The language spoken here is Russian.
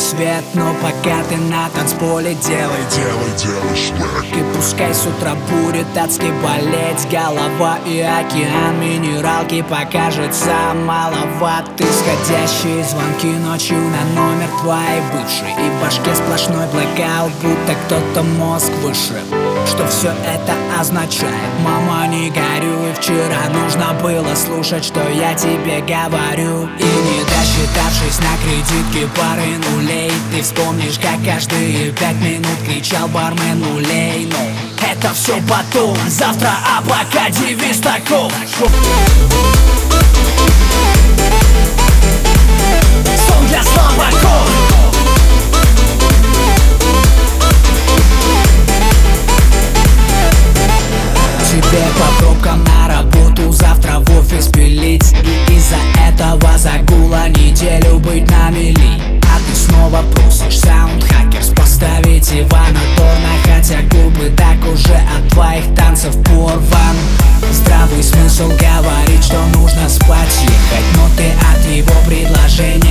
свет, но пока ты на танцполе делай швек. И пускай с утра будет адски болеть голова, и океан минералки покажется маловат. Исходящие звонки ночью на номер твоей бывшей, и в башке сплошной блэкаут, будто кто-то мозг вышиб. Что все это означает? Мама, не горюй, вчера нужно было слушать, что я тебе говорю. И не досчитавшись на кредитке пары нулей, ты вспомнишь, как каждые 5 минут кричал бармен нулей. Но это все потом, завтра, а пока девиз таков: сон для слабаков. Тебе по пробкам на работу, завтра в офис пилить, и из-за этого загула неделю быть на мели. А ты снова просишь саундхакерс поставить Ивана Торна, хотя губы так уже от твоих танцев порван. Здравый смысл говорит, что нужно спать ехать, но ты от его предложения